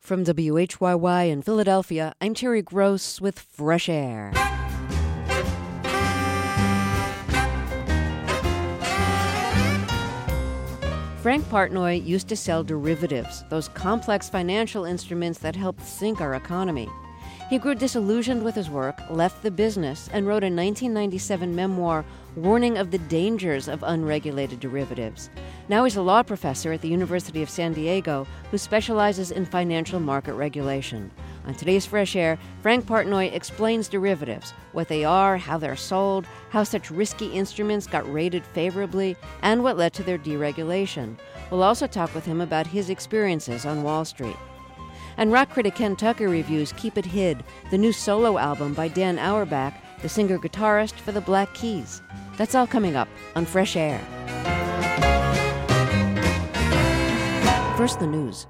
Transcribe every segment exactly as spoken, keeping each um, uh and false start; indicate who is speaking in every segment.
Speaker 1: From W H Y Y in Philadelphia, I'm Terry Gross with Fresh Air. Frank Partnoy used to sell derivatives, those complex financial instruments that helped sink our economy. He grew disillusioned with his work, left the business, and wrote a nineteen ninety-seven memoir warning of the dangers of unregulated derivatives. Now he's a law professor at the University of San Diego who specializes in financial market regulation. On today's Fresh Air, Frank Partnoy explains derivatives, what they are, how they're sold, how such risky instruments got rated favorably, and what led to their deregulation. We'll also talk with him about his experiences on Wall Street. And rock critic Ken Tucker reviews Keep It Hid, the new solo album by Dan Auerbach, the singer-guitarist for the Black Keys. That's all coming up on Fresh Air. First, the news.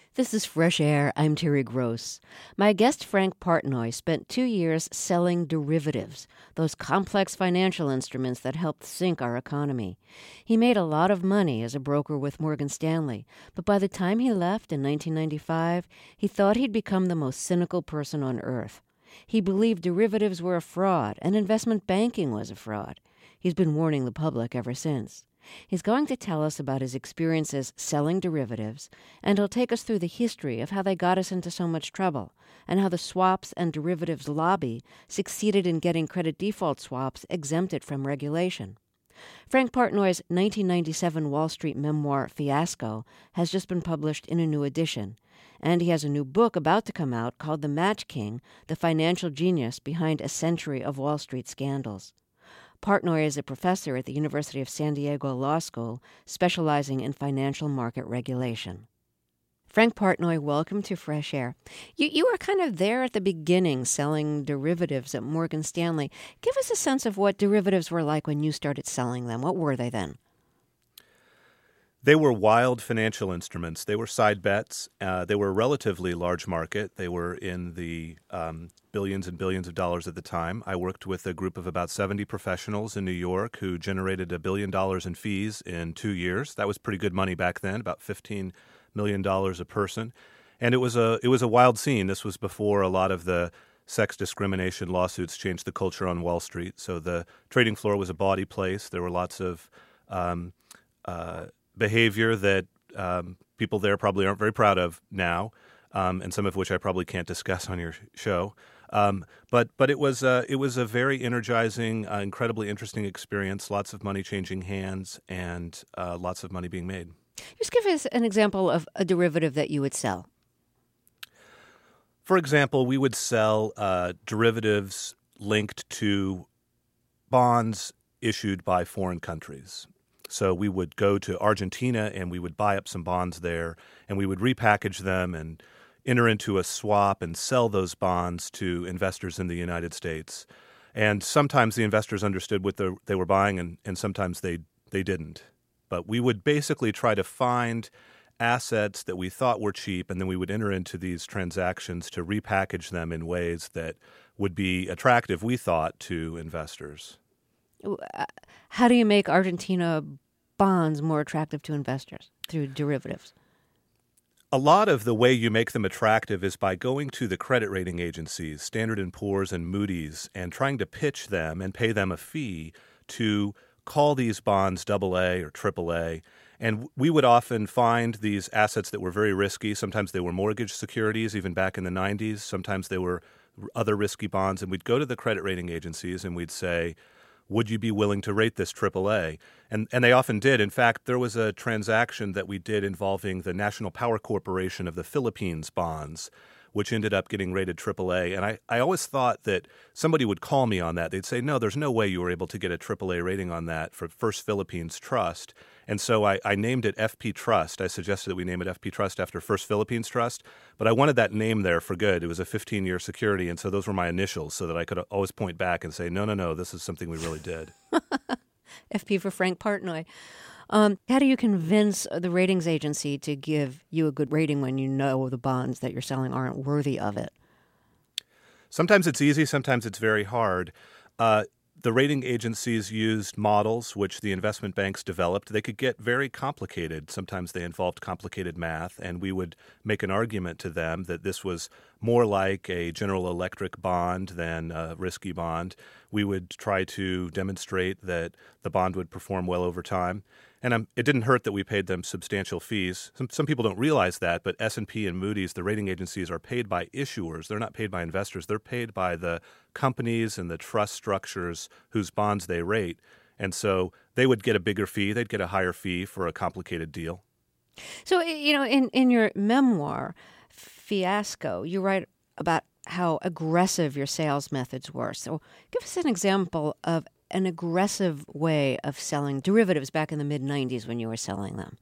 Speaker 1: This is Fresh Air. I'm Terry Gross. My guest Frank Partnoy spent two years selling derivatives, those complex financial instruments that helped sink our economy. He made a lot of money as a broker with Morgan Stanley, but by the time he left in nineteen ninety-five, he thought he'd become the most cynical person on earth. He believed derivatives were a fraud and investment banking was a fraud. He's been warning the public ever since. He's going to tell us about his experiences selling derivatives, and he'll take us through the history of how they got us into so much trouble, and how the swaps and derivatives lobby succeeded in getting credit default swaps exempted from regulation. Frank Partnoy's nineteen ninety-seven Wall Street memoir, Fiasco, has just been published in a new edition, and he has a new book about to come out called The Match King, the Financial Genius Behind a Century of Wall Street Scandals. Partnoy is a professor at the University of San Diego Law School, specializing in financial market regulation. Frank Partnoy, welcome to Fresh Air. You you were kind of there at the beginning selling derivatives at Morgan Stanley. Give us a sense of what derivatives were like when you started selling them. What were they then?
Speaker 2: They were wild financial instruments. They were side bets. Uh, they were a relatively large market. They were in the um, billions and billions of dollars at the time. I worked with a group of about seventy professionals in New York who generated a billion dollars in fees in two years. That was pretty good money back then, about fifteen million dollars a person. And it was a it was a wild scene. This was before a lot of the sex discrimination lawsuits changed the culture on Wall Street. So the trading floor was a bawdy place. There were lots of um, uh, behavior that um, people there probably aren't very proud of now, um, and some of which I probably can't discuss on your show. Um, but but it was uh, it was a very energizing, uh, incredibly interesting experience. Lots of money changing hands, and uh, lots of money being made.
Speaker 1: Just give us an example of a derivative that you would sell.
Speaker 2: For example, we would sell uh, derivatives linked to bonds issued by foreign countries. So we would go to Argentina and we would buy up some bonds there, and we would repackage them and enter into a swap and sell those bonds to investors in the United States. And sometimes the investors understood what the, they were buying, and, and sometimes they they didn't. But we would basically try to find assets that we thought were cheap, and then we would enter into these transactions to repackage them in ways that would be attractive, we thought, to investors.
Speaker 1: How do you make Argentina bonds more attractive to investors through derivatives?
Speaker 2: A lot of the way you make them attractive is by going to the credit rating agencies, Standard and Poor's and Moody's, and trying to pitch them and pay them a fee to call these bonds double A or triple A. And we would often find these assets that were very risky. Sometimes they were mortgage securities, even back in the nineties. Sometimes they were other risky bonds. And we'd go to the credit rating agencies and we'd say, would you be willing to rate this triple A? And and they often did. In fact, there was a transaction that we did involving the National Power Corporation of the Philippines bonds, which ended up getting rated triple A. And I, I always thought that somebody would call me on that. They'd say, no, there's no way you were able to get a triple A rating on that for First Philippines Trust. And so I, I named it F P Trust. I suggested that we name it F P Trust after First Philippines Trust, but I wanted that name there for good. It was a fifteen-year security, and so those were my initials so that I could always point back and say, no, no, no, this is something we really did.
Speaker 1: F P for Frank Partnoy. Um, how do you convince the ratings agency to give you a good rating when you know the bonds that you're selling aren't worthy of it?
Speaker 2: Sometimes it's easy, sometimes it's very hard. Uh, the rating agencies used models which the investment banks developed. They could get very complicated. Sometimes they involved complicated math, and we would make an argument to them that this was more like a General Electric bond than a risky bond. We would try to demonstrate that the bond would perform well over time. And um, it didn't hurt that we paid them substantial fees. Some, some people don't realize that, but S and P and Moody's, the rating agencies, are paid by issuers. They're not paid by investors. They're paid by the companies and the trust structures whose bonds they rate. And so they would get a bigger fee. They'd get a higher fee for a complicated deal.
Speaker 1: So, you know, in, in your memoir, Fiasco, you write about how aggressive your sales methods were. So give us an example of an aggressive way of selling derivatives back in the mid nineties when you were selling them.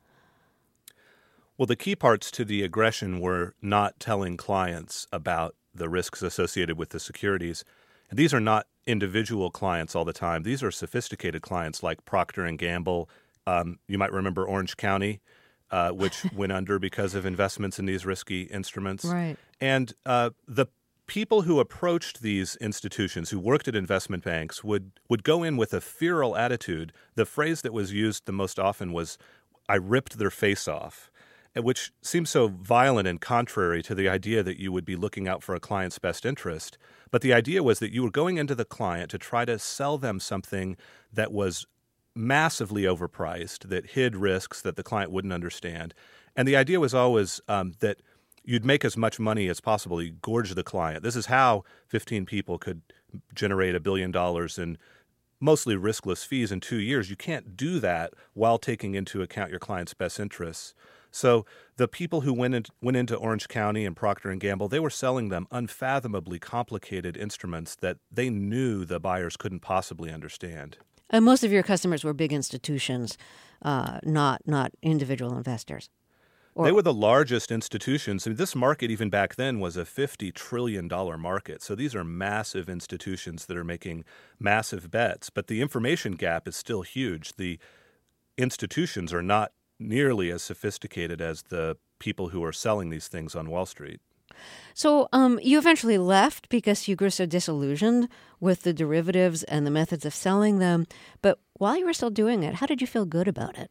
Speaker 2: Well, the key parts to the aggression were not telling clients about the risks associated with the securities. And these are not individual clients all the time. These are sophisticated clients like Procter and Gamble. Um, you might remember Orange County. uh, which went under because of investments in these risky instruments.
Speaker 1: Right.
Speaker 2: And uh, the people who approached these institutions, who worked at investment banks, would, would go in with a feral attitude. The phrase that was used the most often was, "I ripped their face off," which seems so violent and contrary to the idea that you would be looking out for a client's best interest. But the idea was that you were going into the client to try to sell them something that was massively overpriced, that hid risks that the client wouldn't understand. And the idea was always um, that you'd make as much money as possible. You gorge the client. This is how fifteen people could generate a billion dollars in mostly riskless fees in two years. You can't do that while taking into account your client's best interests. So the people who went, in, went into Orange County and Procter and Gamble, they were selling them unfathomably complicated instruments that they knew the buyers couldn't possibly understand.
Speaker 1: And most of your customers were big institutions, uh, not not individual investors. Or,
Speaker 2: they were the largest institutions. I mean, this market, even back then, was a fifty trillion dollars market. So these are massive institutions that are making massive bets. But the information gap is still huge. The institutions are not nearly as sophisticated as the people who are selling these things on Wall Street.
Speaker 1: So um, you eventually left because you grew so disillusioned with the derivatives and the methods of selling them. But while you were still doing it, how did you feel good about it?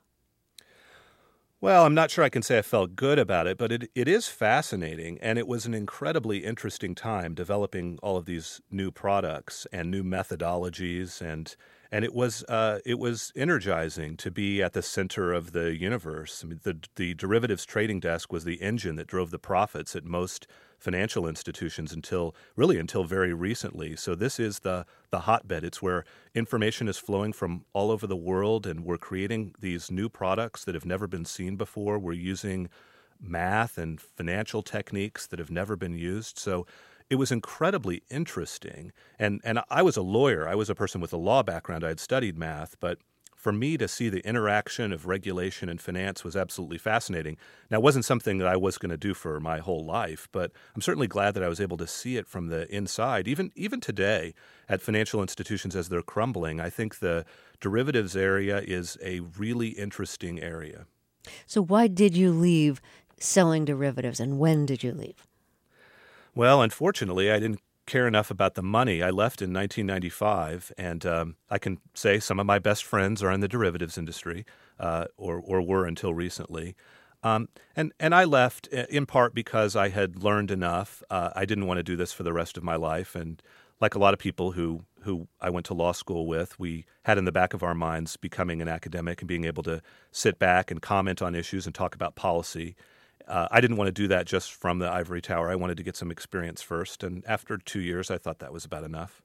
Speaker 2: Well, I'm not sure I can say I felt good about it, but it, it is fascinating. And it was an incredibly interesting time developing all of these new products and new methodologies. And and it was uh, it was energizing to be at the center of the universe. I mean, the, the derivatives trading desk was the engine that drove the profits at most financial institutions until really until very recently. So this is the the hotbed. It's where information is flowing from all over the world, and we're creating these new products that have never been seen before. We're using math and financial techniques that have never been used. So it was incredibly interesting. And and I was a lawyer. I was a person with a law background. I had studied math, but for me to see the interaction of regulation and finance was absolutely fascinating. Now, it wasn't something that I was going to do for my whole life, but I'm certainly glad that I was able to see it from the inside. Even even today at financial institutions as they're crumbling, I think the derivatives area is a really interesting area.
Speaker 1: So why did you leave selling derivatives, and when did you leave?
Speaker 2: Well, unfortunately, I didn't care enough about the money. I left in nineteen ninety-five, and um, I can say some of my best friends are in the derivatives industry, uh, or or were until recently. Um, and and I left in part because I had learned enough. Uh, I didn't want to do this for the rest of my life, and like a lot of people who who I went to law school with, we had in the back of our minds becoming an academic and being able to sit back and comment on issues and talk about policy. Uh, I didn't want to do that just from the ivory tower. I wanted to get some experience first. And after two years, I thought that was about enough.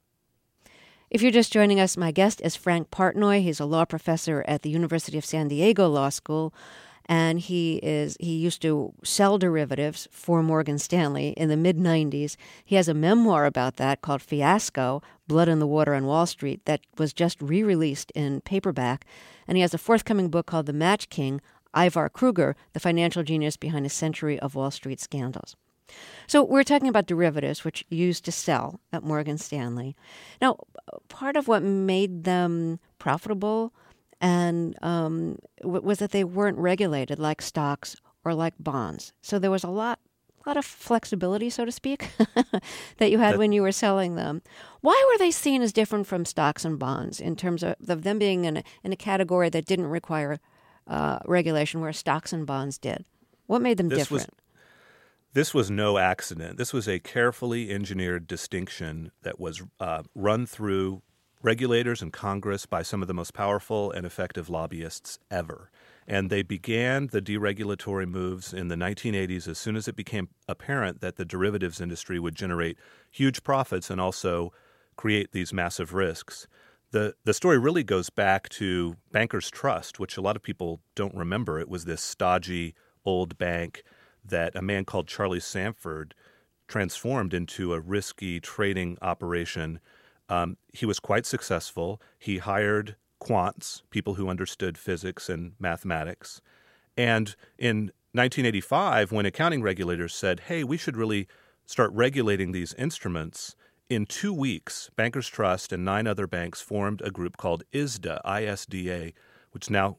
Speaker 1: If you're just joining us, my guest is Frank Partnoy. He's a law professor at the University of San Diego Law School. And he is he used to sell derivatives for Morgan Stanley in the mid nineties. He has a memoir about that called Fiasco, Blood in the Water on Wall Street, that was just re-released in paperback. And he has a forthcoming book called The Match King, Ivar Kruger, the financial genius behind a century of Wall Street scandals. So we're talking about derivatives, which you used to sell at Morgan Stanley. Now, part of what made them profitable and um, was that they weren't regulated like stocks or like bonds. So there was a lot, lot of flexibility, so to speak, that you had that, when you were selling them. Why were they seen as different from stocks and bonds in terms of, of them being in a, in a category that didn't require Uh, regulation where stocks and bonds did? What made them
Speaker 2: this
Speaker 1: different?
Speaker 2: Was, this was no accident. This was a carefully engineered distinction that was uh, run through regulators and Congress by some of the most powerful and effective lobbyists ever. And they began the deregulatory moves in the nineteen eighties as soon as it became apparent that the derivatives industry would generate huge profits and also create these massive risks. The the story really goes back to Bankers Trust, which a lot of people don't remember. It was this stodgy old bank that a man called Charlie Sanford transformed into a risky trading operation. Um, he was quite successful. He hired quants, people who understood physics and mathematics. And in nineteen eighty-five, when accounting regulators said, hey, we should really start regulating these instruments, in two weeks, Bankers Trust and nine other banks formed a group called I S D A, I S D A, which is now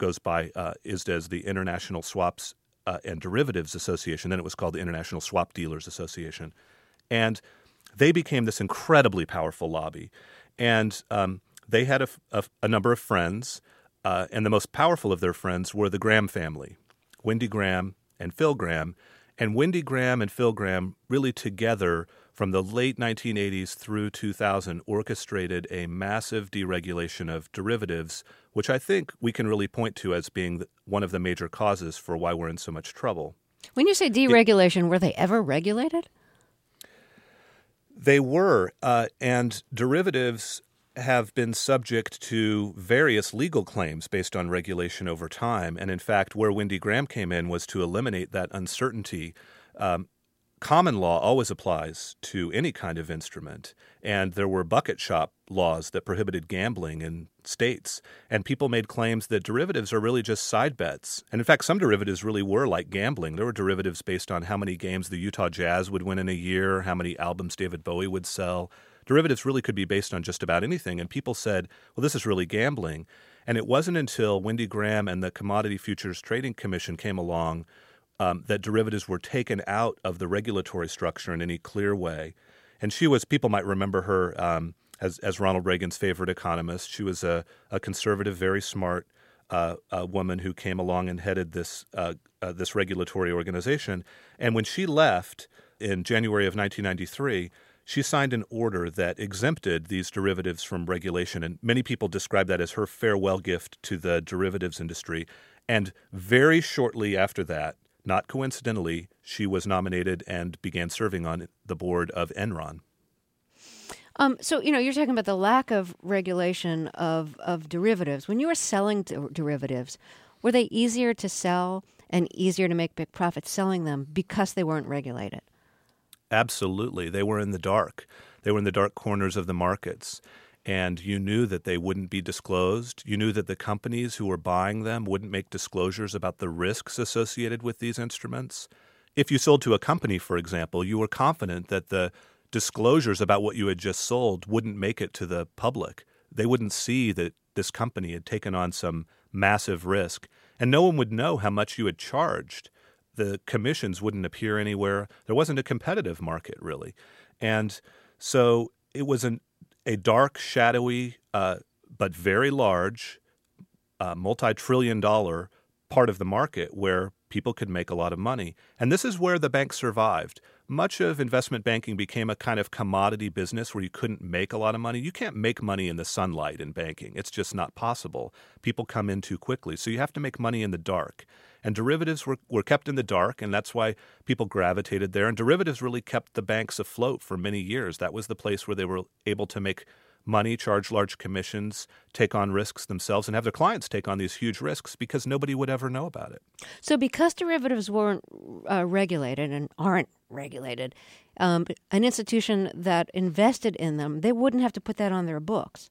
Speaker 2: goes by uh, I S D A as the International Swaps uh, and Derivatives Association. Then it was called the International Swap Dealers Association. And they became this incredibly powerful lobby. And um, they had a, a, a number of friends, uh, and the most powerful of their friends were the Graham family, Wendy Graham and Phil Graham. And Wendy Graham and Phil Graham really together from the late nineteen eighties through two thousand orchestrated a massive deregulation of derivatives, which I think we can really point to as being the, one of the major causes for why we're in so much trouble.
Speaker 1: When you say deregulation, it, were they ever regulated?
Speaker 2: They were, uh, and derivatives have been subject to various legal claims based on regulation over time. And in fact, where Wendy Graham came in was to eliminate that uncertainty. Um, common law always applies to any kind of instrument. And there were bucket shop laws that prohibited gambling in states. And people made claims that derivatives are really just side bets. And in fact, some derivatives really were like gambling. There were derivatives based on how many games the Utah Jazz would win in a year, how many albums David Bowie would sell. Derivatives really could be based on just about anything. And people said, well, this is really gambling. And it wasn't until Wendy Graham and the Commodity Futures Trading Commission came along um, that derivatives were taken out of the regulatory structure in any clear way. And she was, people might remember her um, as, as Ronald Reagan's favorite economist. She was a, a conservative, very smart uh, a woman who came along and headed this uh, uh, this regulatory organization. And when she left in January of nineteen ninety-three, she signed an order that exempted these derivatives from regulation, and many people describe that as her farewell gift to the derivatives industry. And very shortly after that, not coincidentally, she was nominated and began serving on the board of Enron.
Speaker 1: Um, so, you know, you're talking about the lack of regulation of, of derivatives. When you were selling der- derivatives, were they easier to sell and easier to make big profits selling them because they weren't regulated?
Speaker 2: Absolutely. They were in the dark. They were in the dark corners of the markets. And you knew that they wouldn't be disclosed. You knew that the companies who were buying them wouldn't make disclosures about the risks associated with these instruments. If you sold to a company, for example, you were confident that the disclosures about what you had just sold wouldn't make it to the public. They wouldn't see that this company had taken on some massive risk. And no one would know how much you had charged. The commissions wouldn't appear anywhere. There wasn't a competitive market, really. And so it was an, a dark, shadowy, uh, but very large, uh, multi-trillion dollar part of the market where people could make a lot of money. And this is where the banks survived. Much of investment banking became a kind of commodity business where you couldn't make a lot of money. You can't make money in the sunlight in banking. It's just not possible. People come in too quickly. So you have to make money in the dark. And derivatives were, were kept in the dark, and that's why people gravitated there. And derivatives really kept the banks afloat for many years. That was the place where they were able to make money, charge large commissions, take on risks themselves, and have their clients take on these huge risks because nobody would ever know about it.
Speaker 1: So because derivatives weren't uh, regulated and aren't regulated, um, an institution that invested in them, they wouldn't have to put that on their books.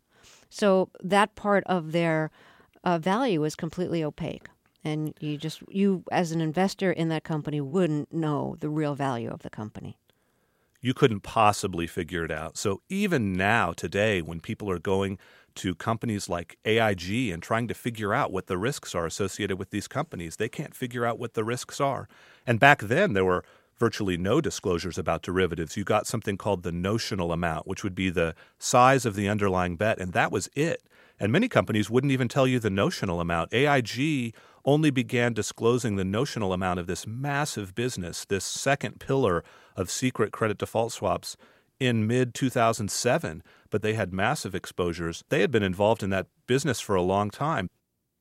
Speaker 1: So that part of their uh, value is completely opaque. And you just, you as an investor in that company wouldn't know the real value of the company.
Speaker 2: You couldn't possibly figure it out. So even now, today, when people are going to companies like A I G and trying to figure out what the risks are associated with these companies, they can't figure out what the risks are. And back then, there were virtually no disclosures about derivatives. You got something called the notional amount, which would be the size of the underlying bet, and that was it. And many companies wouldn't even tell you the notional amount. A I G only began disclosing the notional amount of this massive business, this second pillar of secret credit default swaps, in mid two thousand seven. But they had massive exposures. They had been involved in that business for a long time.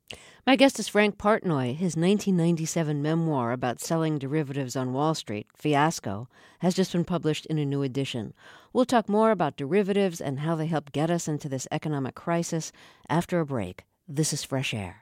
Speaker 1: My guest is Frank Partnoy. His nineteen ninety-seven memoir about selling derivatives on Wall Street, Fiasco, has just been published in a new edition. We'll talk more about derivatives and how they help get us into this economic crisis after a break. This is Fresh Air.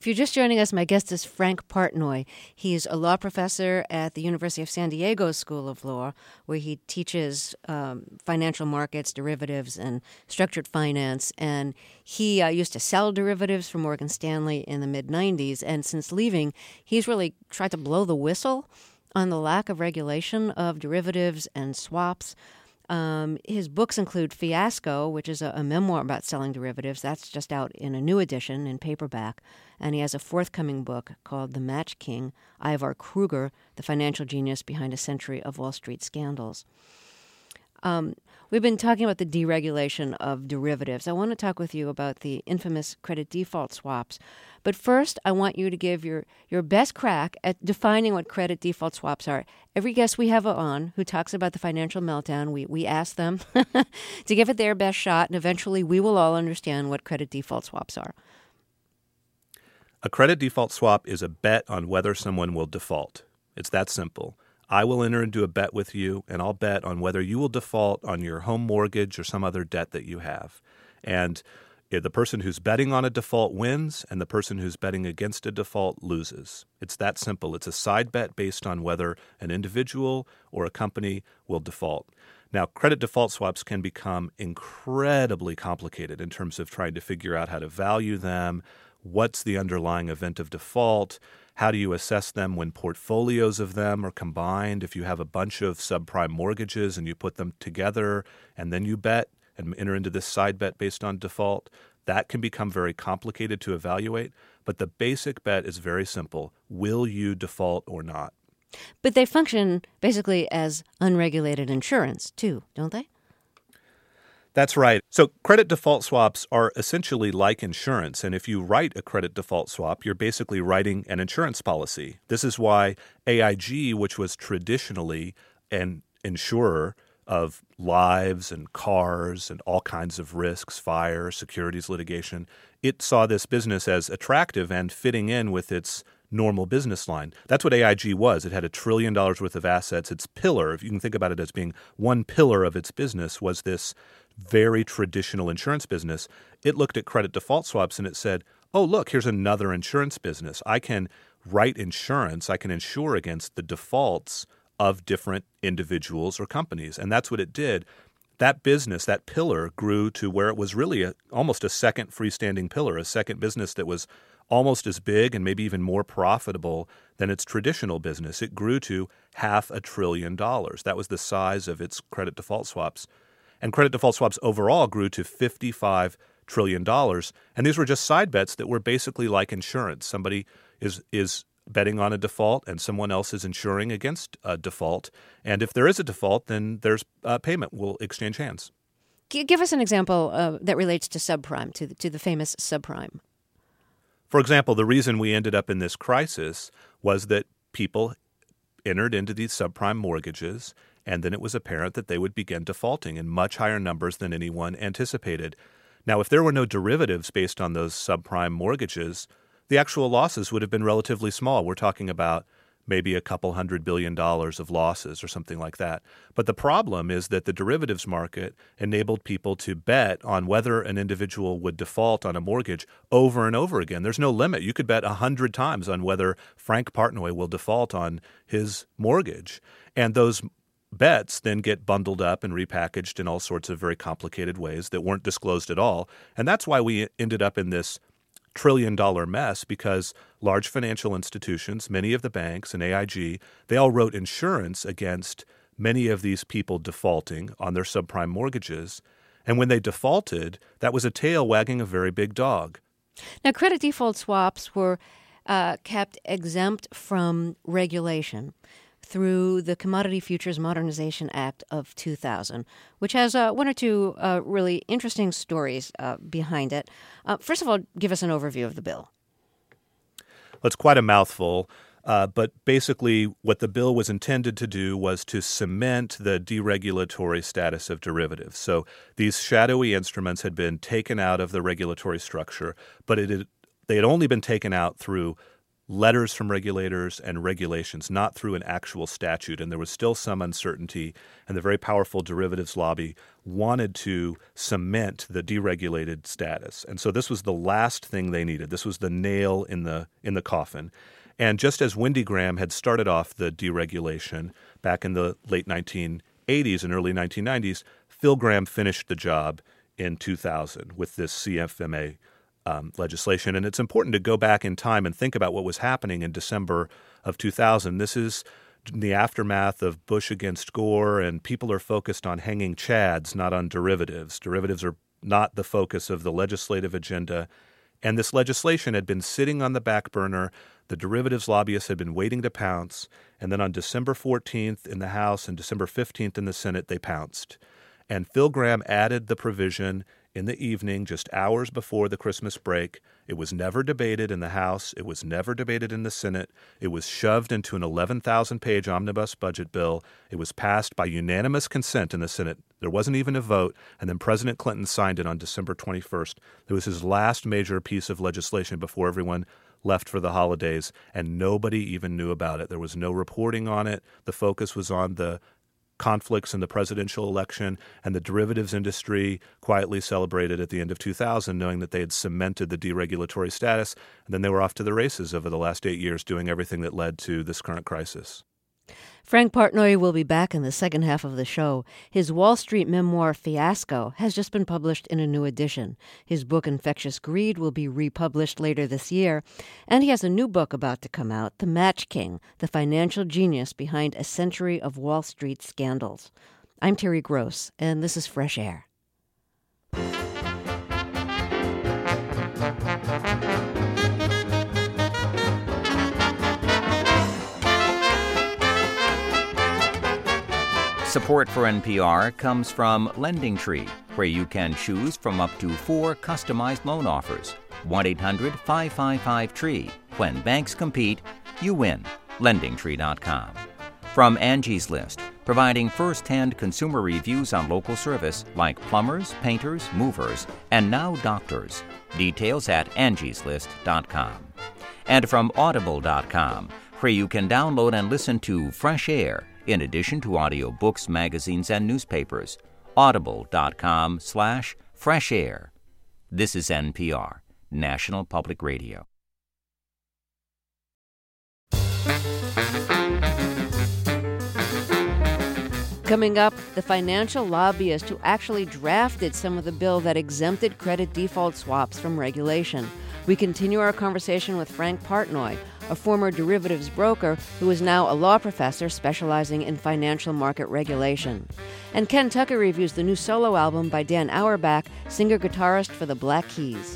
Speaker 1: If you're just joining us, my guest is Frank Partnoy. He's a law professor at the University of San Diego School of Law, where he teaches um, financial markets, derivatives, and structured finance. And he uh, used to sell derivatives for Morgan Stanley in the mid nineties. And since leaving, he's really tried to blow the whistle on the lack of regulation of derivatives and swaps. Um, his books include Fiasco, which is a, a memoir about selling derivatives. That's just out in a new edition in paperback. And he has a forthcoming book called The Match King, Ivar Kruger, the financial genius behind a century of Wall Street scandals. Um, we've been talking about the deregulation of derivatives. I want to talk with you about the infamous credit default swaps. But first, I want you to give your, your best crack at defining what credit default swaps are. Every guest we have on who talks about the financial meltdown, we, we ask them to give it their best shot, and eventually we will all understand what credit default swaps are.
Speaker 2: A credit default swap is a bet on whether someone will default. It's that simple. I will enter into a bet with you, and I'll bet on whether you will default on your home mortgage or some other debt that you have. And the person who's betting on a default wins, and the person who's betting against a default loses. It's that simple. It's a side bet based on whether an individual or a company will default. Now, credit default swaps can become incredibly complicated in terms of trying to figure out how to value them, what's the underlying event of default, how do you assess them when portfolios of them are combined, if you have a bunch of subprime mortgages and you put them together and then you bet and enter into this side bet based on default. That can become very complicated to evaluate, but the basic bet is very simple. Will you default or not?
Speaker 1: But they function basically as unregulated insurance too, don't they?
Speaker 2: That's right. So credit default swaps are essentially like insurance, and if you write a credit default swap, you're basically writing an insurance policy. This is why A I G, which was traditionally an insurer of lives and cars and all kinds of risks, fire, securities litigation, it saw this business as attractive and fitting in with its normal business line. That's what A I G was. It had a trillion dollars worth of assets. Its pillar, if you can think about it as being one pillar of its business, was this very traditional insurance business. It looked at credit default swaps and it said, oh, look, here's another insurance business. I can write insurance. I can insure against the defaults of different individuals or companies. And that's what it did. That business, that pillar, grew to where it was really a, almost a second freestanding pillar, a second business that was almost as big and maybe even more profitable than its traditional business. It grew to half a trillion dollars. That was the size of its credit default swaps. And credit default swaps overall grew to fifty-five trillion dollars. And these were just side bets that were basically like insurance. Somebody is is betting on a default and someone else is insuring against a default. And if there is a default, then there's uh, payment will exchange hands.
Speaker 1: Give us an example uh, that relates to subprime, to the, to the famous subprime.
Speaker 2: For example, the reason we ended up in this crisis was that people entered into these subprime mortgages, and then it was apparent that they would begin defaulting in much higher numbers than anyone anticipated. Now, if there were no derivatives based on those subprime mortgages, the actual losses would have been relatively small. We're talking about maybe a couple hundred billion dollars of losses or something like that. But the problem is that the derivatives market enabled people to bet on whether an individual would default on a mortgage over and over again. There's no limit. You could bet a hundred times on whether Frank Partnoy will default on his mortgage. And those bets then get bundled up and repackaged in all sorts of very complicated ways that weren't disclosed at all. And that's why we ended up in this trillion dollar mess, because large financial institutions, many of the banks and A I G, they all wrote insurance against many of these people defaulting on their subprime mortgages. And when they defaulted, that was a tail wagging a very big dog.
Speaker 1: Now, credit default swaps were uh, kept exempt from regulation through the Commodity Futures Modernization Act of two thousand, which has uh, one or two uh, really interesting stories uh, behind it. Uh, first of all, give us an overview of the bill.
Speaker 2: Well, it's quite a mouthful, uh, but basically what the bill was intended to do was to cement the deregulatory status of derivatives. So these shadowy instruments had been taken out of the regulatory structure, but it had, they had only been taken out through letters from regulators and regulations, not through an actual statute. And there was still some uncertainty, and the very powerful derivatives lobby wanted to cement the deregulated status. And so this was the last thing they needed. This was the nail in the in the coffin. And just as Wendy Graham had started off the deregulation back in the late nineteen eighties and early nineteen nineties, Phil Gramm finished the job in two thousand with this C F M A um, legislation. And it's important to go back in time and think about what was happening in December of two thousand. This is in the aftermath of Bush against Gore, and people are focused on hanging chads, not on derivatives. Derivatives are not the focus of the legislative agenda. And this legislation had been sitting on the back burner. The derivatives lobbyists had been waiting to pounce. And then on December fourteenth in the House and December fifteenth in the Senate, they pounced. And Phil Gramm added the provision in the evening, just hours before the Christmas break. It was never debated in the House. It was never debated in the Senate. It was shoved into an eleven thousand page omnibus budget bill. It was passed by unanimous consent in the Senate. There wasn't even a vote. And then President Clinton signed it on December twenty-first. It was his last major piece of legislation before everyone left for the holidays, and nobody even knew about it. There was no reporting on it. The focus was on the conflicts in the presidential election, and the derivatives industry quietly celebrated at the end of two thousand, knowing that they had cemented the deregulatory status, and then they were off to the races over the last eight years doing everything that led to this current crisis.
Speaker 1: Frank Partnoy will be back in the second half of the show. His Wall Street memoir, Fiasco, has just been published in a new edition. His book, Infectious Greed, will be republished later this year. And he has a new book about to come out, The Match King, the financial genius behind a century of Wall Street scandals. I'm Terry Gross, and this is Fresh Air.
Speaker 3: Support for N P R comes from LendingTree, where you can choose from up to four customized loan offers. one eight hundred five five five tree. When banks compete, you win. lending tree dot com. From Angie's List, providing first-hand consumer reviews on local service like plumbers, painters, movers, and now doctors. Details at angies list dot com. And from audible dot com, where you can download and listen to Fresh Air, in addition to audiobooks, magazines, and newspapers. audible dot com slash fresh air. This is N P R, National Public Radio.
Speaker 1: Coming up, the financial lobbyist who actually drafted some of the bill that exempted credit default swaps from regulation. We continue our conversation with Frank Partnoy, a former derivatives broker who is now a law professor specializing in financial market regulation. And Ken Tucker reviews the new solo album by Dan Auerbach, singer-guitarist for the Black Keys.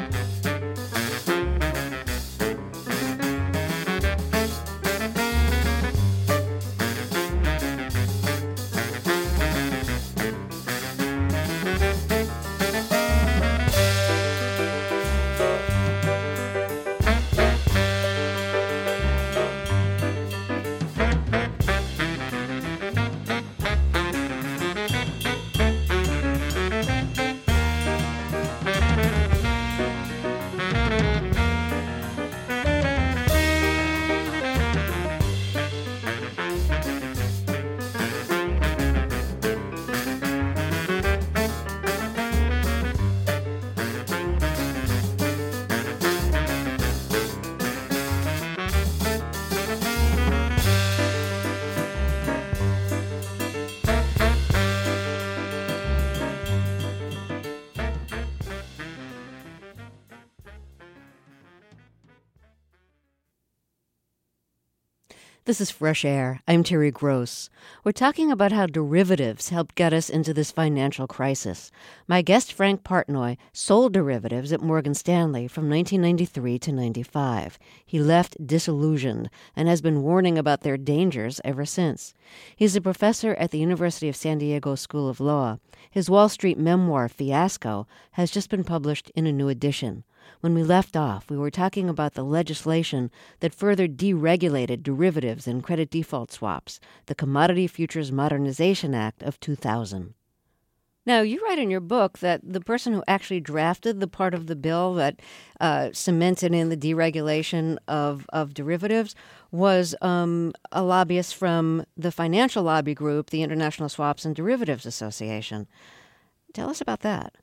Speaker 1: This is Fresh Air. I'm Terry Gross. We're talking about how derivatives helped get us into this financial crisis. My guest, Frank Partnoy, sold derivatives at Morgan Stanley from nineteen ninety-three to ninety-five. He left disillusioned and has been warning about their dangers ever since. He's a professor at the University of San Diego School of Law. His Wall Street memoir, Fiasco, has just been published in a new edition. When we left off, we were talking about the legislation that further deregulated derivatives and credit default swaps, the Commodity Futures Modernization Act of two thousand. Now, you write in your book that the person who actually drafted the part of the bill that uh, cemented in the deregulation of, of derivatives was um, a lobbyist from the financial lobby group, the International Swaps and Derivatives Association. Tell us about that.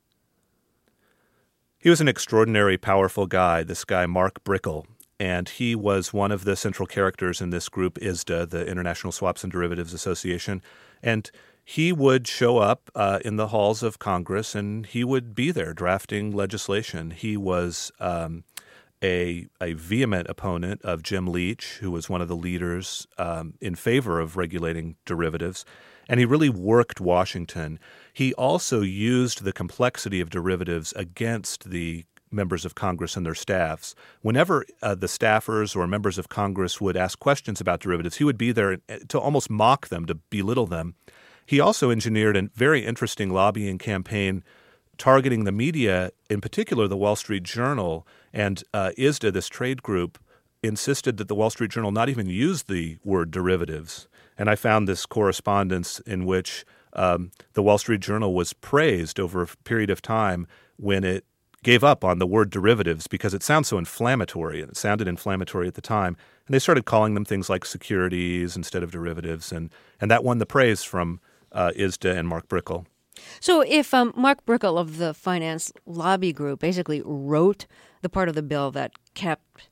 Speaker 2: He was an extraordinary, powerful guy, this guy, Mark Brickell, and he was one of the central characters in this group, I S D A, the International Swaps and Derivatives Association. And he would show up uh, in the halls of Congress, and he would be there drafting legislation. He was um, a, a vehement opponent of Jim Leach, who was one of the leaders um, in favor of regulating derivatives, and he really worked Washington. He also used the complexity of derivatives against the members of Congress and their staffs. Whenever uh, the staffers or members of Congress would ask questions about derivatives, he would be there to almost mock them, to belittle them. He also engineered a very interesting lobbying campaign targeting the media, in particular the Wall Street Journal, and uh, I S D A, this trade group, insisted that the Wall Street Journal not even use the word derivatives. And I found this correspondence in which um, the Wall Street Journal was praised over a period of time when it gave up on the word derivatives because it sounds so inflammatory, and it sounded inflammatory at the time. And they started calling them things like securities instead of derivatives, and, and that won the praise from uh, I S D A and Mark Brickell.
Speaker 1: So if um, Mark Brickell of the Finance Lobby Group basically wrote the part of the bill that kept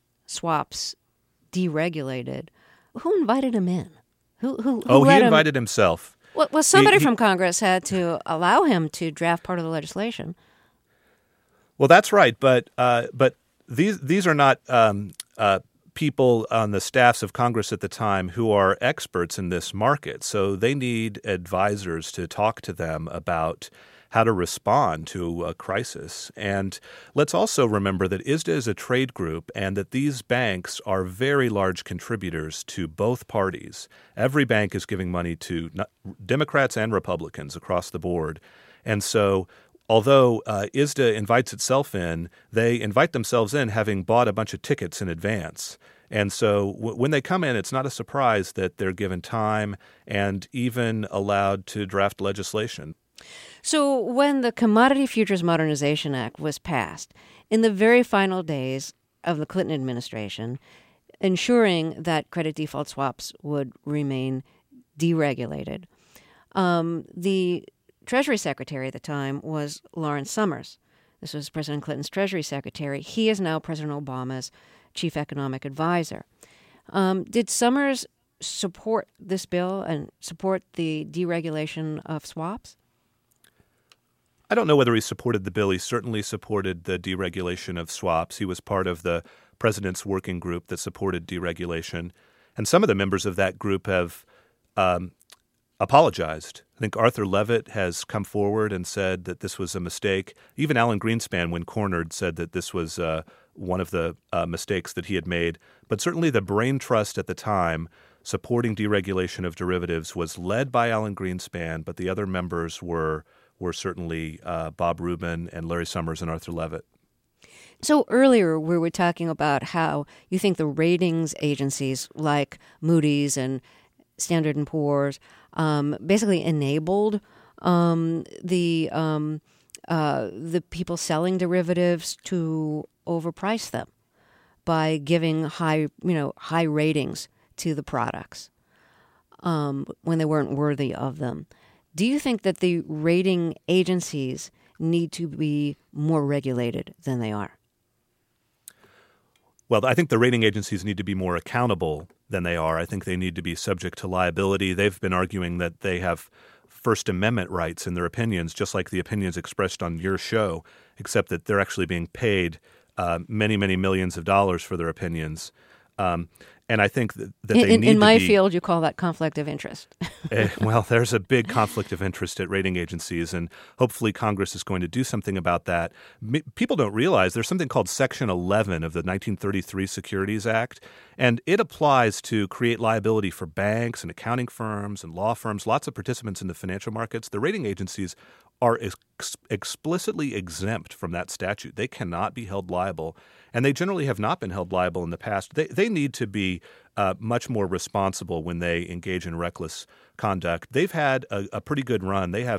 Speaker 1: swaps deregulated, who invited him in? Who, who, who
Speaker 2: oh, he
Speaker 1: let
Speaker 2: invited
Speaker 1: him?
Speaker 2: himself.
Speaker 1: Well, well somebody
Speaker 2: he, he,
Speaker 1: from Congress had to allow him to draft part of the legislation.
Speaker 2: Well, that's right, but uh, but these these are not um, uh, people on the staffs of Congress at the time who are experts in this market. So they need advisors to talk to them about how to respond to a crisis. And let's also remember that I S D A is a trade group and that these banks are very large contributors to both parties. Every bank is giving money to Democrats and Republicans across the board. And so although uh, I S D A invites itself in, they invite themselves in having bought a bunch of tickets in advance. And so w- when they come in, it's not a surprise that they're given time and even allowed to draft legislation.
Speaker 1: So when the Commodity Futures Modernization Act was passed, in the very final days of the Clinton administration, ensuring that credit default swaps would remain deregulated, um, the Treasury Secretary at the time was Lawrence Summers. This was President Clinton's Treasury Secretary. He is now President Obama's Chief Economic Advisor. Um, did Summers support this bill and support the deregulation of swaps?
Speaker 2: I don't know whether he supported the bill. He certainly supported the deregulation of swaps. He was part of the president's working group that supported deregulation. And some of the members of that group have um, apologized. I think Arthur Levitt has come forward and said that this was a mistake. Even Alan Greenspan, when cornered, said that this was uh, one of the uh, mistakes that he had made. But certainly the brain trust at the time supporting deregulation of derivatives was led by Alan Greenspan, but the other members were were certainly uh, Bob Rubin and Larry Summers and Arthur Levitt.
Speaker 1: So earlier we were talking about how you think the ratings agencies like Moody's and Standard and Poor's um, basically enabled um, the um, uh, the people selling derivatives to overprice them by giving high, you know, high ratings to the products um, when they weren't worthy of them. Do you think that the rating agencies need to be more regulated than they are?
Speaker 2: Well, I think the rating agencies need to be more accountable than they are. I think they need to be subject to liability. They've been arguing that they have First Amendment rights in their opinions, just like the opinions expressed on your show, except that they're actually being paid uh, many, many millions of dollars for their opinions. Um, and I think that, that they
Speaker 1: in,
Speaker 2: need
Speaker 1: in
Speaker 2: to
Speaker 1: my
Speaker 2: be,
Speaker 1: field, you call that conflict of interest.
Speaker 2: uh, well, there's a big conflict of interest at rating agencies, and hopefully Congress is going to do something about that. M- people don't realize there's something called Section eleven of the nineteen thirty-three Securities Act, and it applies to create liability for banks and accounting firms and law firms, lots of participants in the financial markets. The rating agencies are ex- explicitly exempt from that statute. They cannot be held liable, and they generally have not been held liable in the past. They they need to be uh, much more responsible when they engage in reckless conduct. They've had a, a pretty good run. They have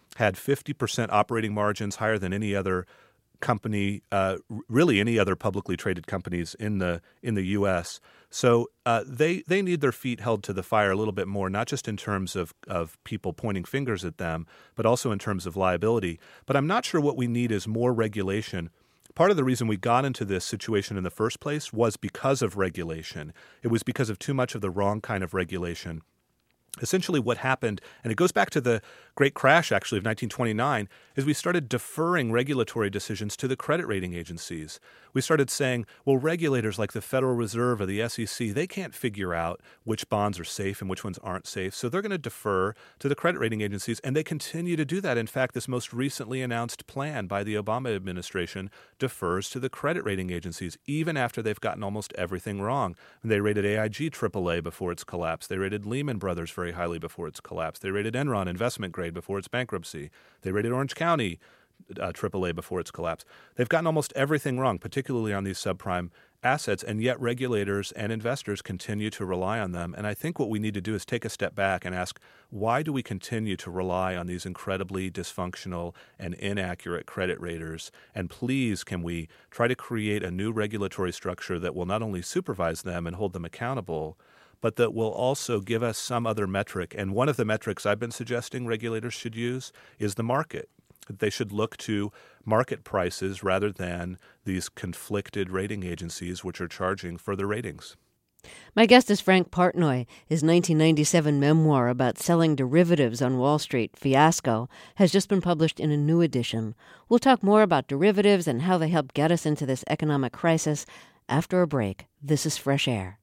Speaker 2: had fifty percent operating margins, higher than any other company, uh, really any other publicly traded companies in the in the U S. So uh, they they need their feet held to the fire a little bit more, not just in terms of, of people pointing fingers at them, but also in terms of liability. But I'm not sure what we need is more regulation. Part of the reason we got into this situation in the first place was because of regulation. It was because of too much of the wrong kind of regulation. Essentially what happened, and it goes back to the great crash actually of nineteen twenty-nine, is we started deferring regulatory decisions to the credit rating agencies. We started saying, well, regulators like the Federal Reserve or the S E C, they can't figure out which bonds are safe and which ones aren't safe, so they're going to defer to the credit rating agencies, and they continue to do that. In fact, this most recently announced plan by the Obama administration defers to the credit rating agencies, even after they've gotten almost everything wrong. They rated A I G triple A before its collapse. They rated Lehman Brothers very highly before its collapse. They rated Enron investment grade before its bankruptcy. They rated Orange County uh, triple A before its collapse. They've gotten almost everything wrong, particularly on these subprime assets, and yet regulators and investors continue to rely on them. And I think what we need to do is take a step back and ask, why do we continue to rely on these incredibly dysfunctional and inaccurate credit raters? And please, can we try to create a new regulatory structure that will not only supervise them and hold them accountable, but that will also give us some other metric. And one of the metrics I've been suggesting regulators should use is the market. They should look to market prices rather than these conflicted rating agencies which are charging for the ratings.
Speaker 1: My guest is Frank Partnoy. His nineteen ninety-seven memoir about selling derivatives on Wall Street, Fiasco, has just been published in a new edition. We'll talk more about derivatives and how they help get us into this economic crisis after a break. This is Fresh Air.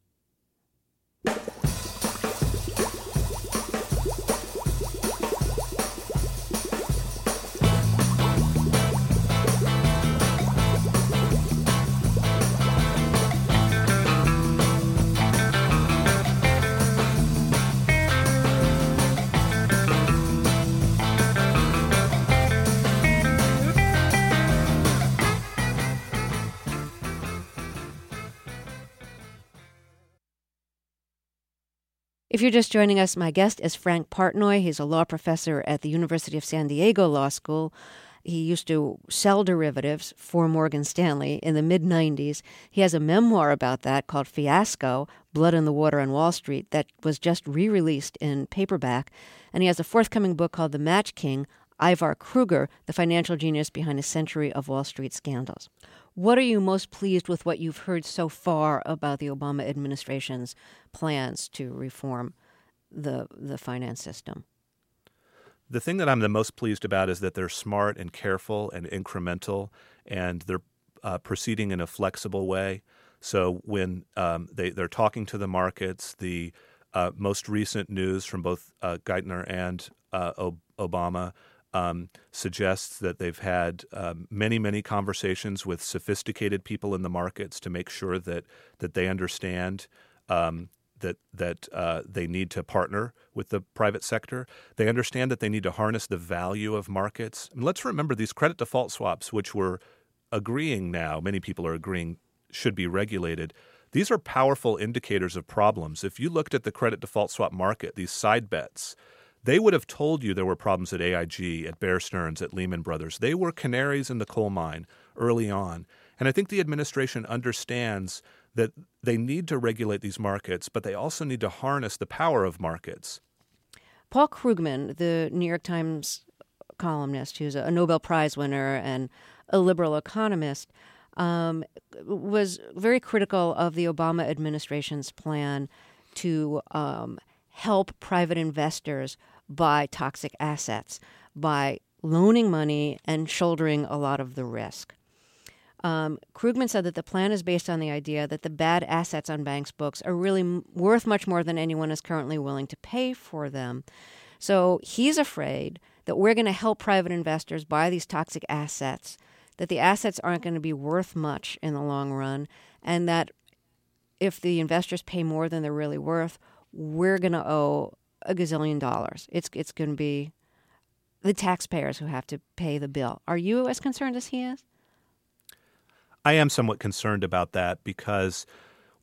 Speaker 1: If you're just joining us, my guest is Frank Partnoy. He's a law professor at the University of San Diego Law School. He used to sell derivatives for Morgan Stanley in the mid nineties. He has a memoir about that called Fiasco, Blood in the Water on Wall Street, that was just re-released in paperback. And he has a forthcoming book called The Match King, Ivar Kruger, the financial genius behind a century of Wall Street scandals. What are you most pleased with what you've heard so far about the Obama administration's plans to reform the the finance system?
Speaker 2: The thing that I'm the most pleased about is that they're smart and careful and incremental, and they're uh, proceeding in a flexible way. So when um, they, they're talking to the markets, the uh, most recent news from both uh, Geithner and uh, Ob- Obama Um, suggests that they've had um, many, many conversations with sophisticated people in the markets to make sure that that they understand um, that that uh, they need to partner with the private sector. They understand that they need to harness the value of markets. And let's remember these credit default swaps, which we're agreeing now, many people are agreeing should be regulated. These are powerful indicators of problems. If you looked at the credit default swap market, these side bets, they would have told you there were problems at A I G, at Bear Stearns, at Lehman Brothers. They were canaries in the coal mine early on. And I think the administration understands that they need to regulate these markets, but they also need to harness the power of markets.
Speaker 1: Paul Krugman, the New York Times columnist, who's a Nobel Prize winner and a liberal economist, um, was very critical of the Obama administration's plan to um, help private investors buy toxic assets by loaning money and shouldering a lot of the risk. Um, Krugman said that the plan is based on the idea that the bad assets on banks' books are really m- worth much more than anyone is currently willing to pay for them. So he's afraid that we're going to help private investors buy these toxic assets, that the assets aren't going to be worth much in the long run, and that if the investors pay more than they're really worth, we're going to owe a gazillion dollars. It's it's going to be the taxpayers who have to pay the bill. Are you as concerned as he is?
Speaker 2: I am somewhat concerned about that because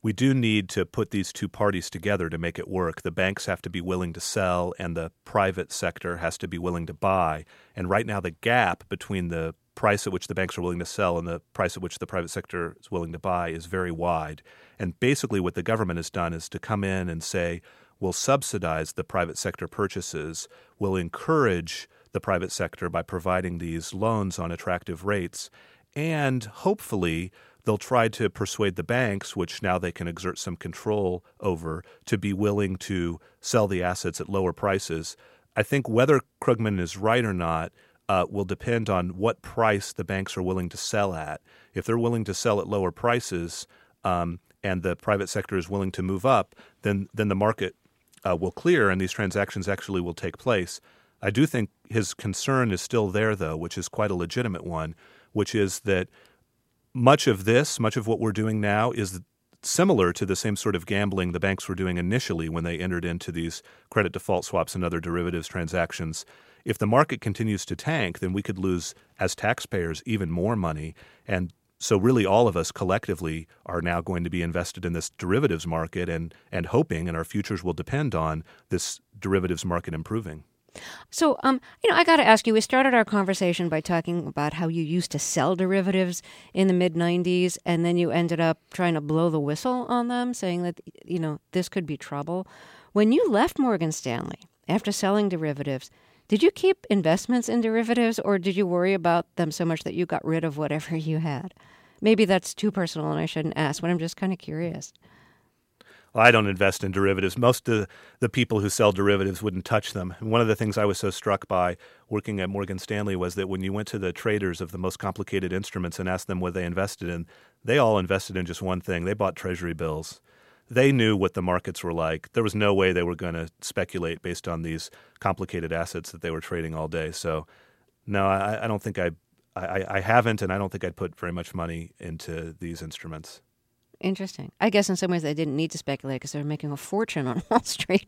Speaker 2: we do need to put these two parties together to make it work. The banks have to be willing to sell, and the private sector has to be willing to buy. And right now, the gap between the price at which the banks are willing to sell and the price at which the private sector is willing to buy is very wide. And basically what the government has done is to come in and say, we'll subsidize the private sector purchases, we'll encourage the private sector by providing these loans on attractive rates, and hopefully they'll try to persuade the banks, which now they can exert some control over, to be willing to sell the assets at lower prices. I think whether Krugman is right or not uh, will depend on what price the banks are willing to sell at. If they're willing to sell at lower prices um, and the private sector is willing to move up, then then the market uh, will clear and these transactions actually will take place. I do think his concern is still there, though, which is quite a legitimate one, which is that much of this, much of what we're doing now is similar to the same sort of gambling the banks were doing initially when they entered into these credit default swaps and other derivatives transactions. If the market continues to tank, then we could lose, as taxpayers, even more money. And so really all of us collectively are now going to be invested in this derivatives market and, and hoping, and our futures will depend on this derivatives market improving.
Speaker 1: So, um, you know, I got to ask you, we started our conversation by talking about how you used to sell derivatives in the mid nineties, and then you ended up trying to blow the whistle on them, saying that, you know, this could be trouble. When you left Morgan Stanley after selling derivatives, did you keep investments in derivatives, or did you worry about them so much that you got rid of whatever you had? Maybe that's too personal and I shouldn't ask, but I'm just kind of curious.
Speaker 2: Well, I don't invest in derivatives. Most of the people who sell derivatives wouldn't touch them. And one of the things I was so struck by working at Morgan Stanley was that when you went to the traders of the most complicated instruments and asked them what they invested in, they all invested in just one thing. They bought treasury bills. They knew what the markets were like. There was no way they were going to speculate based on these complicated assets that they were trading all day. So, no, I, I don't think I, I, I haven't, and I don't think I'd put very much money into these instruments.
Speaker 1: Interesting. I guess in some ways they didn't need to speculate because they were making a fortune on Wall Street.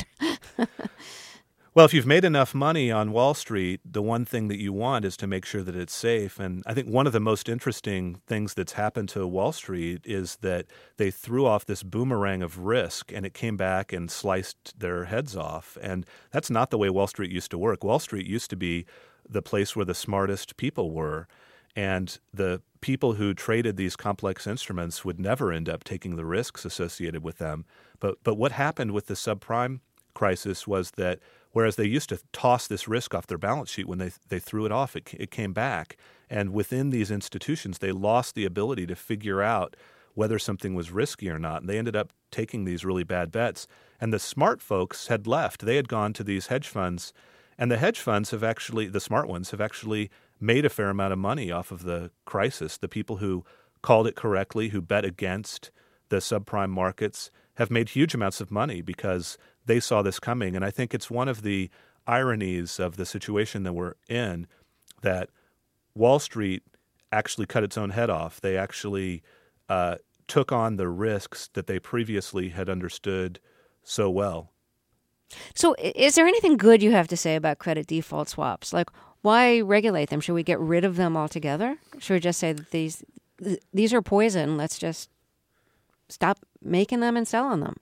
Speaker 2: Well, if you've made enough money on Wall Street, the one thing that you want is to make sure that it's safe. And I think one of the most interesting things that's happened to Wall Street is that they threw off this boomerang of risk and it came back and sliced their heads off. And that's not the way Wall Street used to work. Wall Street used to be the place where the smartest people were. And the people who traded these complex instruments would never end up taking the risks associated with them. But but what happened with the subprime crisis was that whereas they used to toss this risk off their balance sheet, when they they threw it off, it, it came back. And within these institutions, they lost the ability to figure out whether something was risky or not. And they ended up taking these really bad bets. And the smart folks had left. They had gone to these hedge funds. And the hedge funds have actually, the smart ones, have actually made a fair amount of money off of the crisis. The people who called it correctly, who bet against the subprime markets, have made huge amounts of money because they saw this coming. And I think it's one of the ironies of the situation that we're in that Wall Street actually cut its own head off. They actually uh, took on the risks that they previously had understood so well.
Speaker 1: So is there anything good you have to say about credit default swaps? Like, why regulate them? Should we get rid of them altogether? Should we just say that these these are poison? Let's just stop making them and selling them.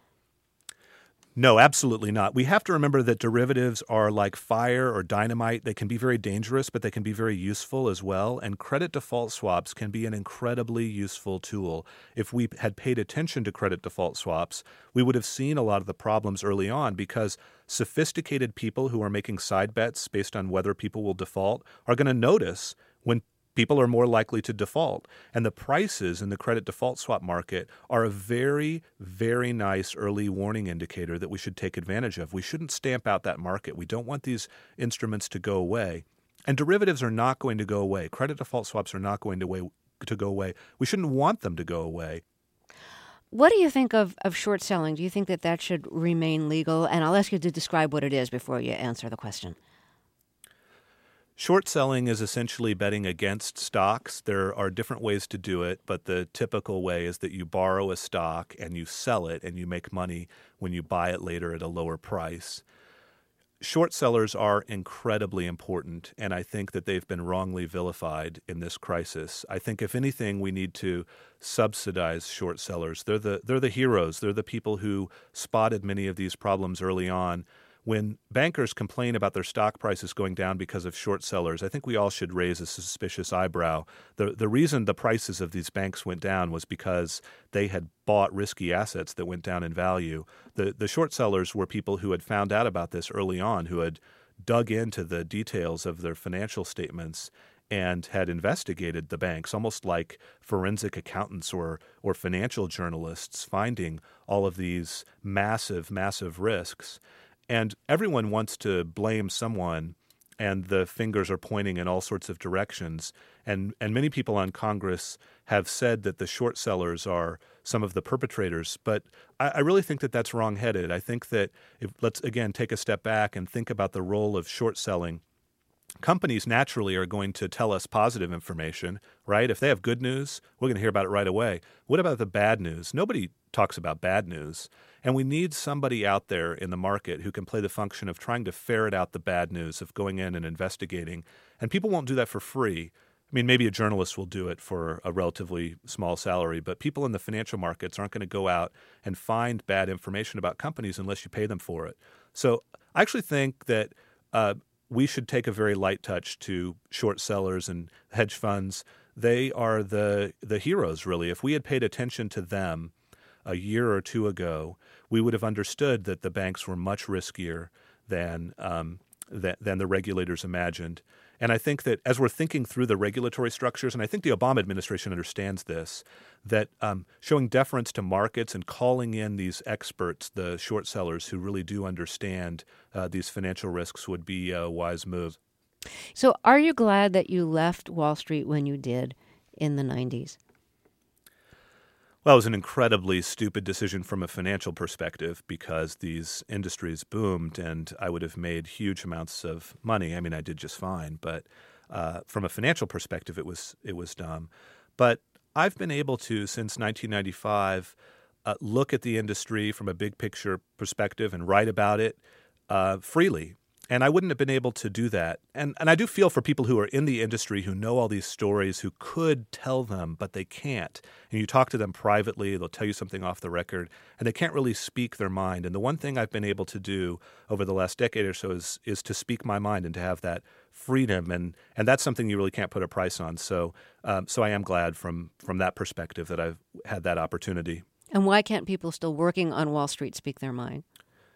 Speaker 2: No, absolutely not. We have to remember that derivatives are like fire or dynamite. They can be very dangerous, but they can be very useful as well. And credit default swaps can be an incredibly useful tool. If we had paid attention to credit default swaps, we would have seen a lot of the problems early on because sophisticated people who are making side bets based on whether people will default are going to notice when people are more likely to default. And the prices in the credit default swap market are a very, very nice early warning indicator that we should take advantage of. We shouldn't stamp out that market. We don't want these instruments to go away. And derivatives are not going to go away. Credit default swaps are not going to, way, to go away. We shouldn't want them to go away.
Speaker 1: What do you think of, of short selling? Do you think that that should remain legal? And I'll ask you to describe what it is before you answer the question.
Speaker 2: Short selling is essentially betting against stocks. There are different ways to do it, but the typical way is that you borrow a stock and you sell it and you make money when you buy it later at a lower price. short sellers are incredibly important, and I think that they've been wrongly vilified in this crisis. I think, if anything, we need to subsidize short sellers. They're the they're the heroes. They're the people who spotted many of these problems early on. When bankers complain about their stock prices going down because of short sellers, I think we all should raise a suspicious eyebrow. The the reason the prices of these banks went down was because they had bought risky assets that went down in value. The the short sellers were people who had found out about this early on, who had dug into the details of their financial statements and had investigated the banks, almost like forensic accountants or or financial journalists finding all of these massive, massive risks. And everyone wants to blame someone, and the fingers are pointing in all sorts of directions. And and many people on Congress have said that the short sellers are some of the perpetrators. But I, I really think that that's wrongheaded. I think that if let's, again, take a step back and think about the role of short selling. Companies naturally are going to tell us positive information, right? If they have good news, we're going to hear about it right away. What about the bad news? Nobody talks about bad news. And we need somebody out there in the market who can play the function of trying to ferret out the bad news, of going in and investigating. And people won't do that for free. I mean, maybe a journalist will do it for a relatively small salary, but people in the financial markets aren't going to go out and find bad information about companies unless you pay them for it. So I actually think that uh, we should take a very light touch to short sellers and hedge funds. They are the the heroes, really. If we had paid attention to them a year or two ago, we would have understood that the banks were much riskier than um, than, than the regulators imagined. And I think that as we're thinking through the regulatory structures, and I think the Obama administration understands this, that um, showing deference to markets and calling in these experts, the short sellers who really do understand uh, these financial risks, would be a wise move.
Speaker 1: So are you glad that you left Wall Street when you did in the nineties?
Speaker 2: Well, it was an incredibly stupid decision from a financial perspective because these industries boomed and I would have made huge amounts of money. I mean, I did just fine, but uh, from a financial perspective, it was it was dumb. But I've been able to, since nineteen ninety-five, uh, look at the industry from a big picture perspective and write about it uh, freely. And I wouldn't have been able to do that. And and I do feel for people who are in the industry who know all these stories, who could tell them, but they can't. And you talk to them privately, they'll tell you something off the record, and they can't really speak their mind. And the one thing I've been able to do over the last decade or so is is to speak my mind and to have that freedom. And and that's something you really can't put a price on. So um, so I am glad from from that perspective that I've had that opportunity.
Speaker 1: And why can't people still working on Wall Street speak their mind?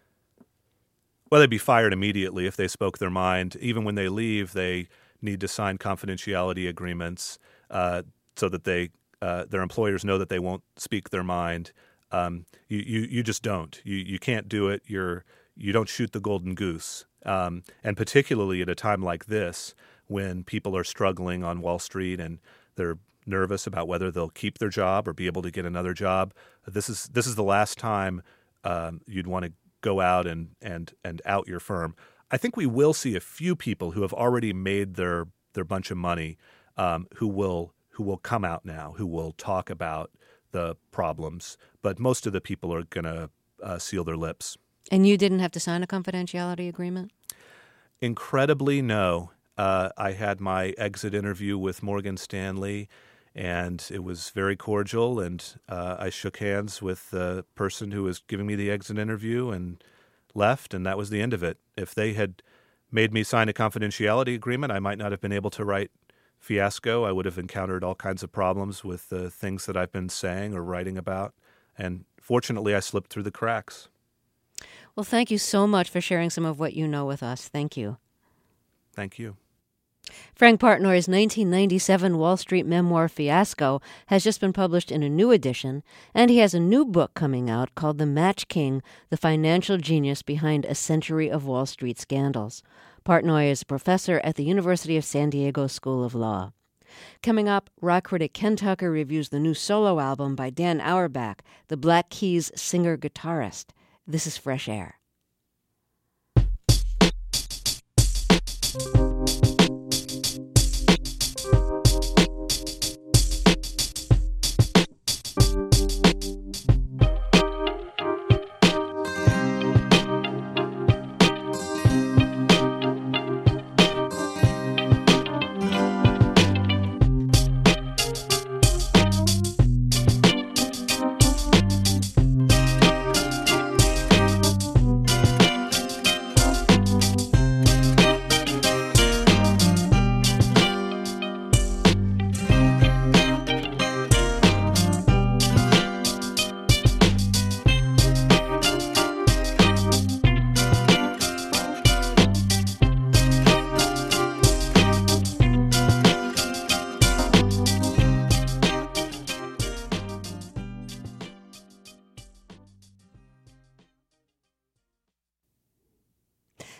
Speaker 2: Well, they'd be fired immediately if they spoke their mind. Even when they leave, they need to sign confidentiality agreements uh, so that they uh, their employers know that they won't speak their mind. Um, you, you you just don't. You you can't do it. You're you don't shoot the golden goose. Um, and particularly at a time like this, when people are struggling on Wall Street and they're nervous about whether they'll keep their job or be able to get another job, this is this is the last time um, you'd want to go out and, and and out your firm. I think we will see a few people who have already made their their bunch of money um, who will who will come out now, who will talk about the problems. But most of the people are going to uh, seal their lips.
Speaker 1: And you didn't have to sign a confidentiality agreement?
Speaker 2: Incredibly, no. Uh, I had my exit interview with Morgan Stanley, and it was very cordial, and uh, I shook hands with the person who was giving me the exit interview and left, and that was the end of it. If they had made me sign a confidentiality agreement, I might not have been able to write Fiasco. I would have encountered all kinds of problems with the things that I've been saying or writing about, and fortunately I slipped through the cracks.
Speaker 1: Well, thank you so much for sharing some of what you know with us. Thank you.
Speaker 2: Thank you.
Speaker 1: Frank Partnoy's nineteen ninety-seven Wall Street memoir Fiasco has just been published in a new edition, and he has a new book coming out called The Match King, The Financial Genius Behind a Century of Wall Street Scandals. Partnoy is a professor at the University of San Diego School of Law. Coming up, rock critic Ken Tucker reviews the new solo album by Dan Auerbach, the Black Keys singer-guitarist. This is Fresh Air.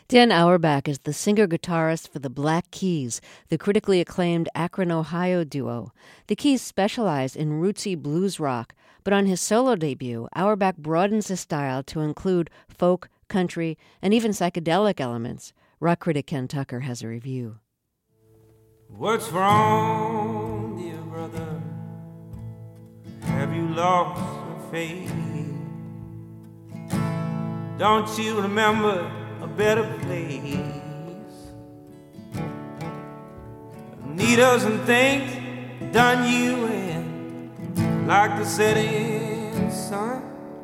Speaker 1: Dan Auerbach is the singer-guitarist for the Black Keys, the critically acclaimed Akron, Ohio duo. The Keys specialize in rootsy blues rock, but on his solo debut, Auerbach broadens his style to include folk, country, and even psychedelic elements. Rock critic Ken Tucker has a review.
Speaker 4: What's wrong, dear brother? Have you lost your faith? Don't you remember a better place? Needles and things done you in, like the setting sun.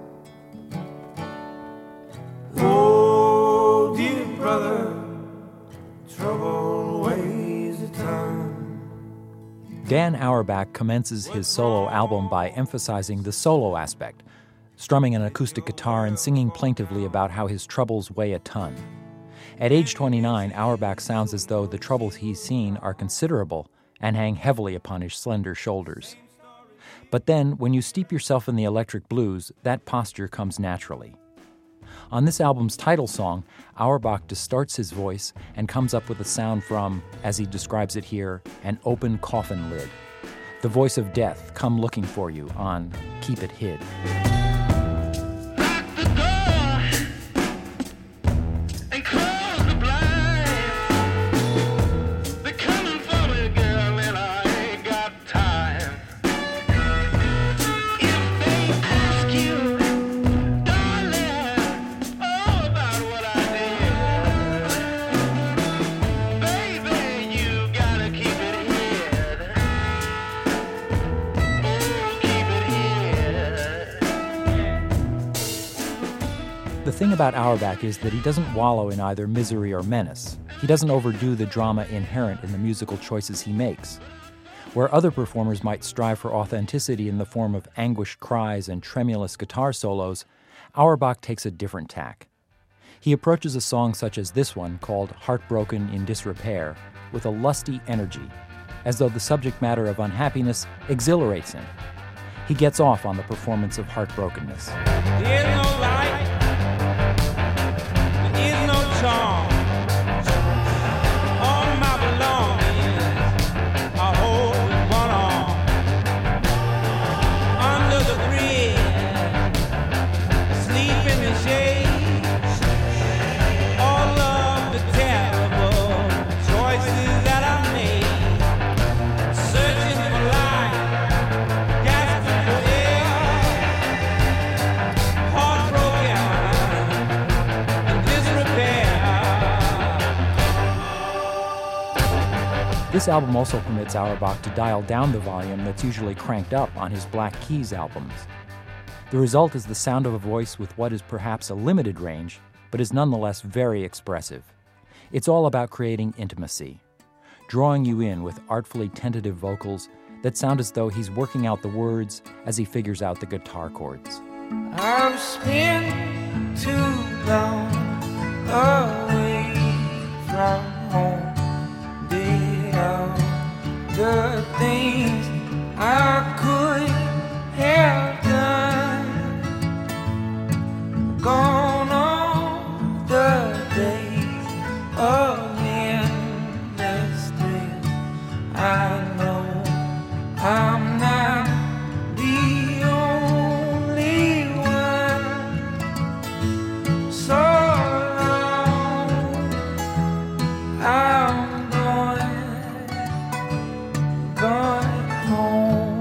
Speaker 4: Oh, dear brother, trouble weighs a ton.
Speaker 5: Dan Auerbach commences his solo album by emphasizing the solo aspect, strumming an acoustic guitar and singing plaintively about how his troubles weigh a ton. At age twenty-nine, Auerbach sounds as though the troubles he's seen are considerable and hang heavily upon his slender shoulders. But then, when you steep yourself in the electric blues, that posture comes naturally. On this album's title song, Auerbach distorts his voice and comes up with a sound from, as he describes it here, an open coffin lid. The voice of death come looking for you on Keep It Hid. The thing about Auerbach is that he doesn't wallow in either misery or menace. He doesn't overdo the drama inherent in the musical choices he makes. Where other performers might strive for authenticity in the form of anguished cries and tremulous guitar solos, Auerbach takes a different tack. He approaches a song such as this one, called Heartbroken in Disrepair, with a lusty energy, as though the subject matter of unhappiness exhilarates him. He gets off on the performance of heartbrokenness.
Speaker 4: There's no light, there is no charm. All my belongings I hold with one arm. Under the bridge, sleep in the shade. All of the terrible choices that I made. Searching for life, gasping for air. Heartbroken in disrepair.
Speaker 5: This album also permits Auerbach to dial down the volume that's usually cranked up on his Black Keys albums. The result is the sound of a voice with what is perhaps a limited range, but is nonetheless very expressive. It's all about creating intimacy, drawing you in with artfully tentative vocals that sound as though he's working out the words as he figures out the guitar chords.
Speaker 4: I've spent too long away from home. Did all the things I could have done. Gone on the days of endless thrill. I know I'm not the only one. So long, I'm going, going home.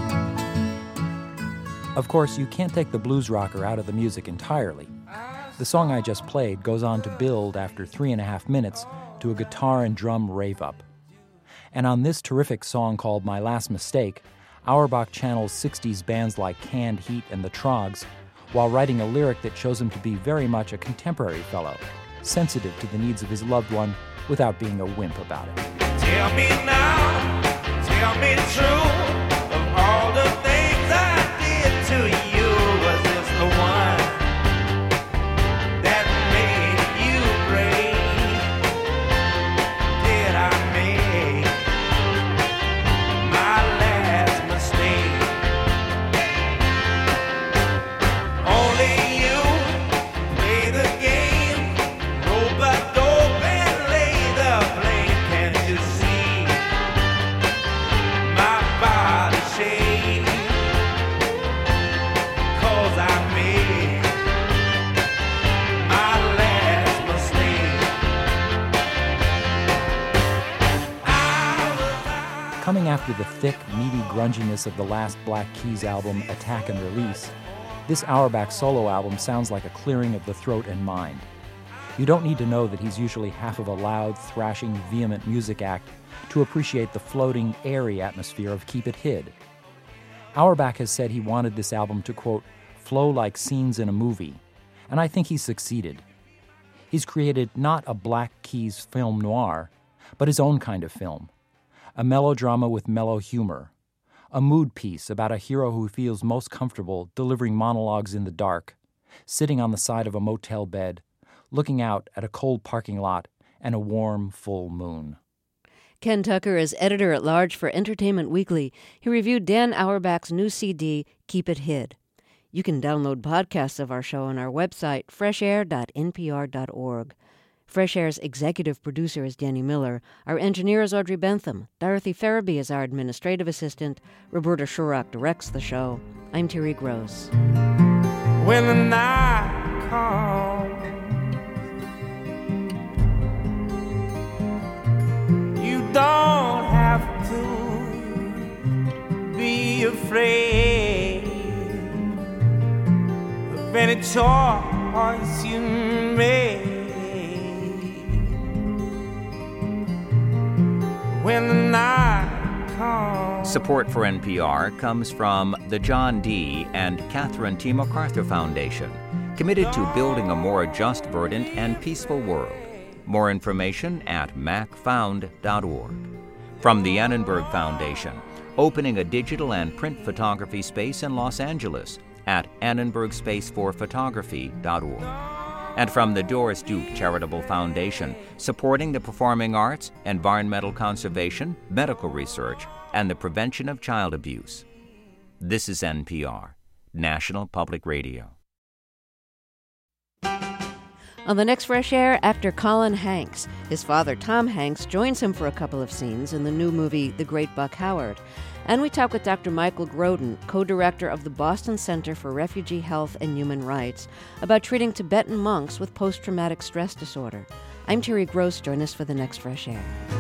Speaker 5: Of course, you can't take the blues rocker out of the music entirely. The song I just played goes on to build after three and a half minutes to a guitar and drum rave-up. And on this terrific song called My Last Mistake, Auerbach channels sixties bands like Canned Heat and the Troggs, while writing a lyric that shows him to be very much a contemporary fellow, sensitive to the needs of his loved one without being a wimp about it.
Speaker 4: Tell me now, tell me true, of all the things I did to you, was this the one that made you brave? Did I make my last mistake? Only you play the game, nobody
Speaker 5: Coming after the thick, meaty grunginess of the last Black Keys album, Attack and Release, this Auerbach solo album sounds like a clearing of the throat and mind. You don't need to know that he's usually half of a loud, thrashing, vehement music act to appreciate the floating, airy atmosphere of Keep It Hid. Auerbach has said he wanted this album to, quote, flow like scenes in a movie, and I think he's succeeded. He's created not a Black Keys film noir, but his own kind of film, a melodrama with mellow humor, a mood piece about a hero who feels most comfortable delivering monologues in the dark, sitting on the side of a motel bed, looking out at a cold parking lot and a warm, full moon.
Speaker 1: Ken Tucker is editor-at-large for Entertainment Weekly. He reviewed Dan Auerbach's new C D, Keep It Hid. You can download podcasts of our show on our website, fresh air dot n p r dot org. Fresh Air's executive producer is Danny Miller. Our engineer is Audrey Bentham. Dorothy Farabee is our administrative assistant. Roberta Shurock directs the show. I'm Terry Gross.
Speaker 4: When the night comes, you don't have to be afraid of any choice you make. When the night comes.
Speaker 3: Support for N P R comes from the John D. and Catherine T. MacArthur Foundation, committed to building a more just, verdant, and peaceful world. More information at mac found dot org. From the Annenberg Foundation, opening a digital and print photography space in Los Angeles at annenberg space for photography dot org. And from the Doris Duke Charitable Foundation, supporting the performing arts, environmental conservation, medical research, and the prevention of child abuse. This is N P R, National Public Radio.
Speaker 1: On the next Fresh Air, actor Colin Hanks. His father, Tom Hanks, joins him for a couple of scenes in the new movie The Great Buck Howard. And we talk with Doctor Michael Groden, co-director of the Boston Center for Refugee Health and Human Rights, about treating Tibetan monks with post-traumatic stress disorder. I'm Terry Gross. Join us for the next Fresh Air.